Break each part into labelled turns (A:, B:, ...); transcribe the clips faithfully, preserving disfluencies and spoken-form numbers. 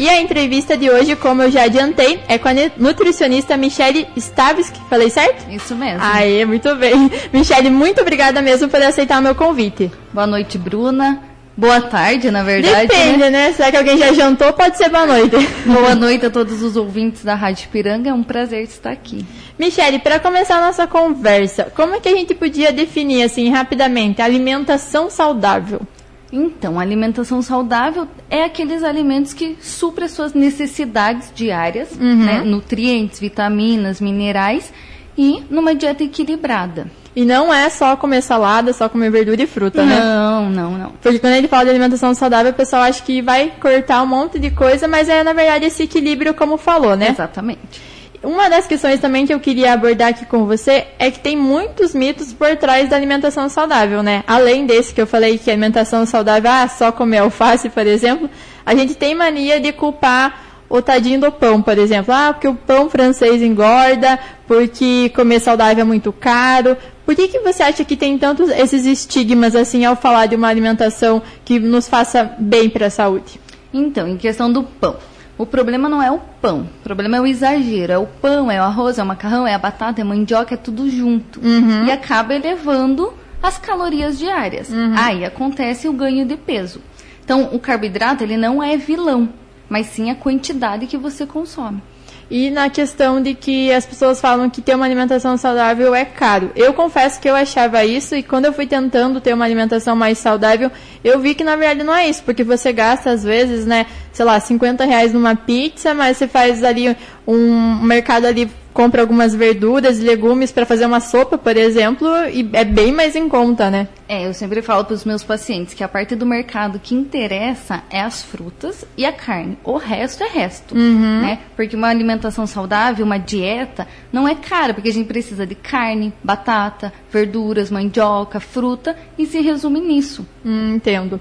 A: E a entrevista de hoje, como eu já adiantei, é com a nutricionista Michele Stavski. Falei certo?
B: Isso mesmo.
A: Aê, muito bem. Michele, muito obrigada mesmo por aceitar o meu convite.
B: Boa noite, Bruna. Boa tarde, na verdade.
A: Depende, né? né? Será que alguém já jantou? Pode ser boa noite.
B: Boa noite a todos os ouvintes da Rádio Ipiranga. É um prazer estar aqui.
A: Michele, para começar a nossa conversa, como é que a gente podia definir, assim, rapidamente, a alimentação saudável?
B: Então, a alimentação saudável é aqueles alimentos que suprem as suas necessidades diárias, uhum. né? Nutrientes, vitaminas, minerais e numa dieta equilibrada.
A: E não é só comer salada, só comer verdura e fruta, né?
B: Não, não, não.
A: Porque quando a gente fala de alimentação saudável, o pessoal acha que vai cortar um monte de coisa, mas é, na verdade, esse equilíbrio, como falou, né?
B: Exatamente.
A: Uma das questões também que eu queria abordar aqui com você é que tem muitos mitos por trás da alimentação saudável, né? Além desse que eu falei que a alimentação saudável, ah, só comer alface, por exemplo, a gente tem mania de culpar o tadinho do pão, por exemplo. Ah, porque o pão francês engorda, porque comer saudável é muito caro. Por que que você acha que tem tantos esses estigmas, assim, ao falar de uma alimentação que nos faça bem para a saúde?
B: Então, em questão do pão, o problema não é o pão, o problema é o exagero. É o pão, é o arroz, é o macarrão, é a batata, é a mandioca, é tudo junto. Uhum. E acaba elevando as calorias diárias. Uhum. Aí acontece o ganho de peso. Então, o carboidrato, ele não é vilão, mas sim a quantidade que você consome.
A: E na questão de que as pessoas falam que ter uma alimentação saudável é caro. Eu confesso que eu achava isso, e quando eu fui tentando ter uma alimentação mais saudável, eu vi que na verdade não é isso, porque você gasta às vezes, né, sei lá, cinquenta reais numa pizza, mas você faz ali um mercado ali, compra algumas verduras e legumes para fazer uma sopa, por exemplo, e é bem mais em conta, né?
B: É, eu sempre falo para os meus pacientes que a parte do mercado que interessa é as frutas e a carne. O resto é resto, uhum. né? Porque uma alimentação saudável, uma dieta, não é cara, porque a gente precisa de carne, batata, verduras, mandioca, fruta, e se resume nisso.
A: Hum, entendo.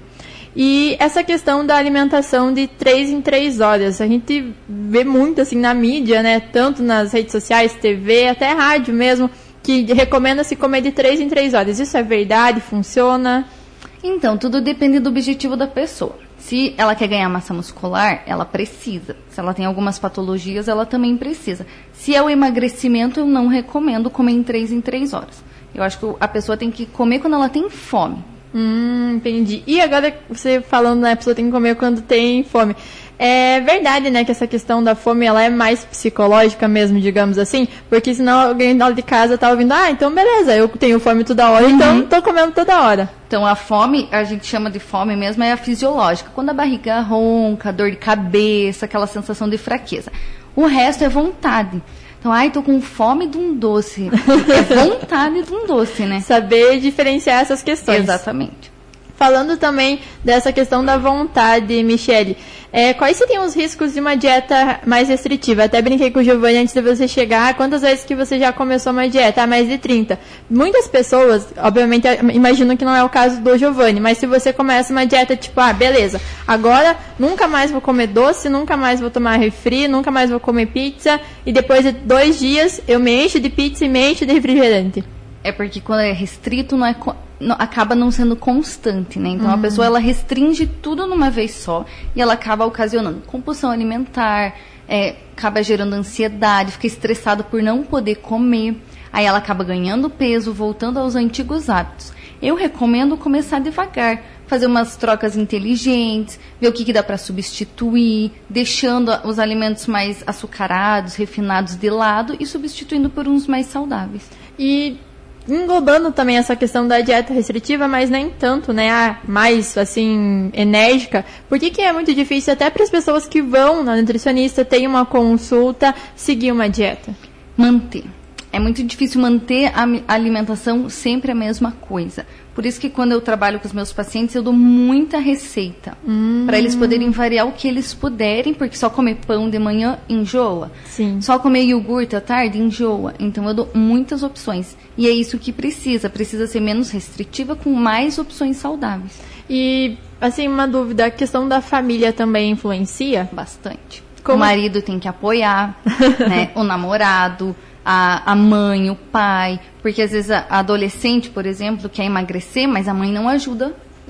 A: E essa questão da alimentação de três em três horas, a gente vê muito assim na mídia, né? Tanto nas redes sociais, T V, até rádio mesmo, que recomenda-se comer de três em três horas. Isso é verdade? Funciona?
B: Então, tudo depende do objetivo da pessoa. Se ela quer ganhar massa muscular, ela precisa. Se ela tem algumas patologias, ela também precisa. Se é o emagrecimento, eu não recomendo comer em três em três horas. Eu acho que a pessoa tem que comer quando ela tem fome.
A: Hum, entendi. E agora você falando, né, a pessoa tem que comer quando tem fome. É verdade, né, que essa questão da fome, ela é mais psicológica mesmo, digamos assim, porque senão alguém lá de casa tá ouvindo, ah, então beleza, eu tenho fome toda hora, uhum. então tô comendo toda hora.
B: Então a fome, a gente chama de fome mesmo, é a fisiológica, quando a barriga ronca, dor de cabeça, aquela sensação de fraqueza. O resto é vontade. Então, ai, tô com fome de um doce. É vontade de um doce, né?
A: Saber diferenciar essas questões.
B: Exatamente.
A: Falando também dessa questão da vontade, Michele, é, quais seriam os riscos de uma dieta mais restritiva? Até brinquei com o Giovanni antes de você chegar. Quantas vezes que você já começou uma dieta? Ah, mais de trinta. Muitas pessoas, obviamente, imaginam que não é o caso do Giovanni, mas se você começa uma dieta tipo, ah, beleza, agora nunca mais vou comer doce, nunca mais vou tomar refri, nunca mais vou comer pizza, e depois de dois dias eu me encho de pizza e me encho de refrigerante.
B: É porque quando é restrito, não é, não, acaba não sendo constante, né? Então, uhum. a pessoa, ela restringe tudo numa vez só e ela acaba ocasionando compulsão alimentar, é, acaba gerando ansiedade, fica estressada por não poder comer. Aí ela acaba ganhando peso, voltando aos antigos hábitos. Eu recomendo começar devagar, fazer umas trocas inteligentes, ver o que, que dá para substituir, deixando os alimentos mais açucarados, refinados de lado e substituindo por uns mais saudáveis.
A: E englobando também essa questão da dieta restritiva, mas nem tanto, né, a mais, assim, enérgica, por que que é muito difícil até para as pessoas que vão na nutricionista, tem uma consulta, seguir uma dieta?
B: Manter. É muito difícil manter a alimentação sempre a mesma coisa. Por isso que quando eu trabalho com os meus pacientes, eu dou muita receita. Hum. Para eles poderem variar o que eles puderem, porque só comer pão de manhã enjoa.
A: Sim.
B: Só comer iogurte à tarde enjoa. Então eu dou muitas opções. E é isso que precisa. Precisa ser menos restritiva com mais opções saudáveis.
A: E, assim, uma dúvida, a questão da família também influencia?
B: Bastante.
A: Como?
B: O marido tem que apoiar, né? O namorado... A, a mãe, o pai, porque às vezes a, a adolescente, por exemplo, quer emagrecer, mas a mãe não ajuda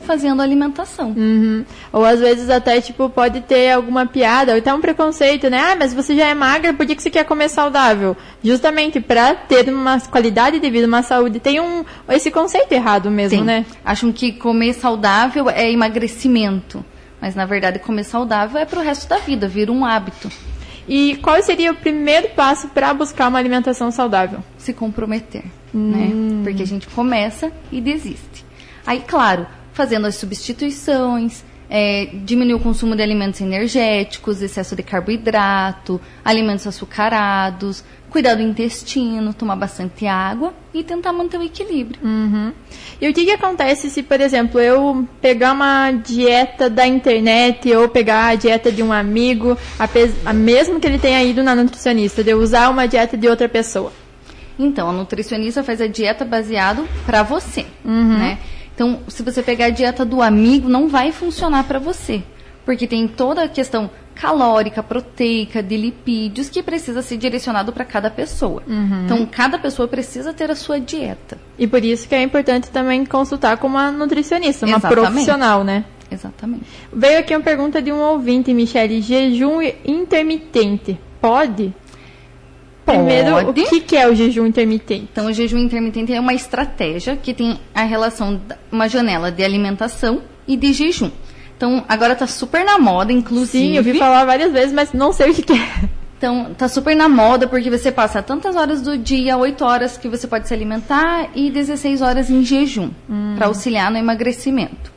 B: fazendo alimentação.
A: Uhum. Ou às vezes até, tipo, pode ter alguma piada, ou até um preconceito, né? Ah, mas você já é magra, por que que você quer comer saudável? Justamente para ter uma qualidade de vida, uma saúde. Tem um, esse conceito errado mesmo,
B: Sim.
A: né?
B: Acham que comer saudável é emagrecimento. Mas, na verdade, comer saudável é pro resto da vida, vira um hábito.
A: E qual seria o primeiro passo para buscar uma alimentação saudável?
B: Se comprometer,
A: Hum.
B: né? Porque a gente começa e desiste. Aí, claro, fazendo as substituições, é, diminuir o consumo de alimentos energéticos, excesso de carboidrato, alimentos açucarados, cuidar do intestino, tomar bastante água e tentar manter o equilíbrio.
A: Uhum. E o que que acontece se, por exemplo, eu pegar uma dieta da internet ou pegar a dieta de um amigo, apes- a- mesmo que ele tenha ido na nutricionista, de eu usar uma dieta de outra pessoa?
B: Então, a nutricionista faz a dieta baseado para você, né? Então, se você pegar a dieta do amigo, não vai funcionar para você, porque tem toda a questão calórica, proteica, de lipídios que precisa ser direcionado para cada pessoa. Então, cada pessoa precisa ter a sua dieta.
A: E por isso que é importante também consultar com uma nutricionista, uma
B: Exatamente.
A: profissional, né?
B: Exatamente.
A: Veio aqui uma pergunta de um ouvinte, Michele. Jejum intermitente, pode? Primeiro, o
B: Pode.
A: que que é o jejum intermitente?
B: Então, o jejum intermitente é uma estratégia que tem a relação, da- uma janela de alimentação e de jejum. Então, agora tá super na moda, inclusive.
A: Sim, eu vi falar várias vezes, mas não sei o que que é.
B: Então, tá super na moda porque você passa tantas horas do dia, oito horas que você pode se alimentar e dezesseis horas em jejum, para auxiliar no emagrecimento.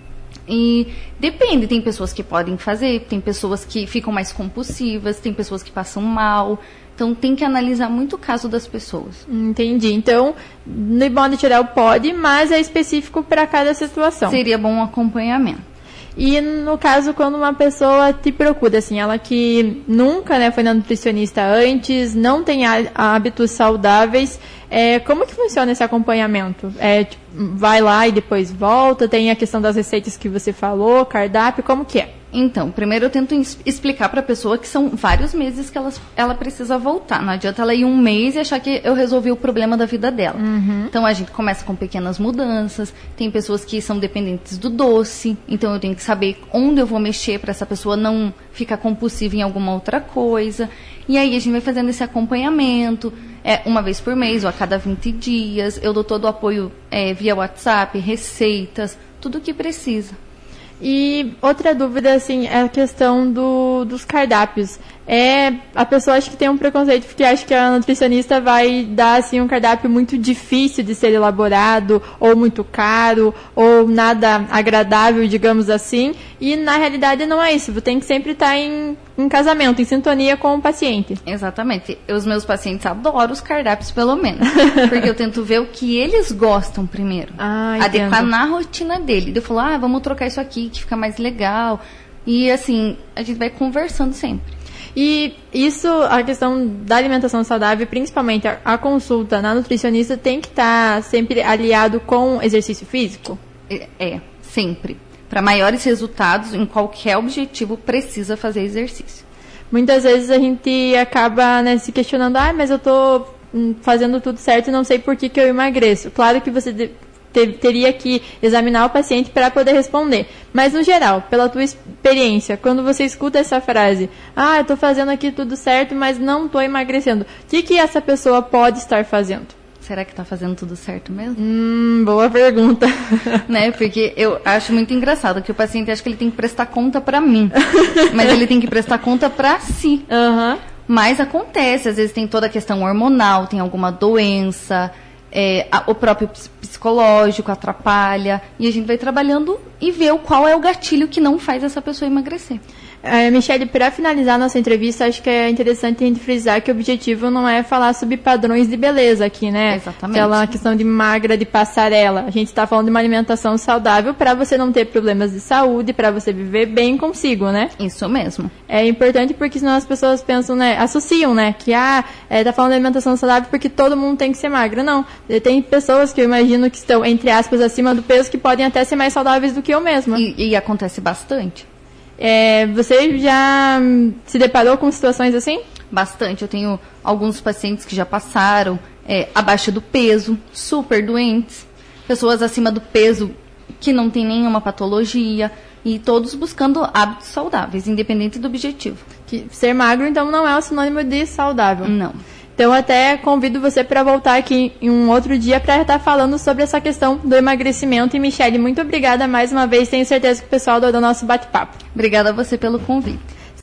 B: E depende, tem pessoas que podem fazer, tem pessoas que ficam mais compulsivas, tem pessoas que passam mal. Então, tem que analisar muito o caso das pessoas.
A: Entendi. Então, no modo geral pode, mas é específico para cada situação.
B: Seria bom um acompanhamento.
A: E no caso, quando uma pessoa te procura, assim, ela que nunca, né, foi na nutricionista antes, não tem há- hábitos saudáveis, é, como que funciona esse acompanhamento? É, tipo, vai lá e depois volta, tem a questão das receitas que você falou, cardápio, como que é?
B: Então, primeiro eu tento es- explicar para a pessoa que são vários meses que ela, ela precisa voltar. Não adianta ela ir um mês e achar que eu resolvi o problema da vida dela. Então, a gente começa com pequenas mudanças. Tem pessoas que são dependentes do doce. Então, eu tenho que saber onde eu vou mexer para essa pessoa não ficar compulsiva em alguma outra coisa. E aí, a gente vai fazendo esse acompanhamento. É, uma vez por mês ou a cada vinte dias. Eu dou todo o apoio é, via WhatsApp, receitas, tudo o que precisa.
A: E outra dúvida, assim, é a questão do, dos cardápios. É, a pessoa acha que tem um preconceito porque acha que a nutricionista vai dar, assim, um cardápio muito difícil de ser elaborado, ou muito caro, ou nada agradável, digamos assim. E, na realidade, não é isso. Você tem que sempre estar em, em casamento, em sintonia com o paciente.
B: Exatamente. Os meus pacientes adoram os cardápios, pelo menos. Porque eu tento ver o que eles gostam primeiro.
A: Ah,
B: adequar
A: entendo.
B: na rotina dele. Eu falo, ah, vamos trocar isso aqui, que fica mais legal. E assim, a gente vai conversando sempre.
A: E isso, a questão da alimentação saudável, principalmente a, a consulta na nutricionista, tem que estar sempre aliado com exercício físico?
B: É, é, sempre. Para maiores resultados, em qualquer objetivo, precisa fazer exercício.
A: Muitas vezes a gente acaba, né, se questionando, ah, mas eu tô hum, fazendo tudo certo e não sei por que que eu emagreço. Claro que você de- te- teria que examinar o paciente para poder responder. Mas, no geral, pela tua experiência, quando você escuta essa frase, ah, eu tô fazendo aqui tudo certo, mas não tô emagrecendo, o que que essa pessoa pode estar fazendo?
B: Será que tá fazendo tudo certo mesmo?
A: Hum, boa pergunta.
B: Né? Porque eu acho muito engraçado que o paciente acha que ele tem que prestar conta pra mim. Mas ele tem que prestar conta pra si.
A: Aham.
B: Mas acontece, às vezes tem toda a questão hormonal, tem alguma doença, é, a- o próprio ps- psicológico atrapalha. E a gente vai trabalhando e vê o qual é o gatilho que não faz essa pessoa emagrecer.
A: É, Michele, para finalizar nossa entrevista, acho que é interessante a gente frisar que o objetivo não é falar sobre padrões de beleza aqui, né?
B: Exatamente.
A: Aquela questão de magra, de passarela. A gente está falando de uma alimentação saudável para você não ter problemas de saúde, para você viver bem consigo, né?
B: Isso mesmo.
A: É importante porque senão as pessoas pensam, né, associam, né, que ah, é, tá falando de alimentação saudável porque todo mundo tem que ser magra. Não, tem pessoas que eu imagino que estão, entre aspas, acima do peso que podem até ser mais saudáveis do que eu mesma.
B: E, e acontece bastante.
A: É, você já hum, se deparou com situações assim?
B: Bastante. Eu tenho alguns pacientes que já passaram é, abaixo do peso, super doentes. Pessoas acima do peso que não tem nenhuma patologia, e todos buscando hábitos saudáveis, independente do objetivo.
A: Que ser magro, então, não é o sinônimo de saudável.
B: Não.
A: Então, até convido você para voltar aqui em um outro dia para estar falando sobre essa questão do emagrecimento. E, Michele, muito obrigada mais uma vez. Tenho certeza que o pessoal adorou o nosso bate-papo.
B: Obrigada a você pelo convite.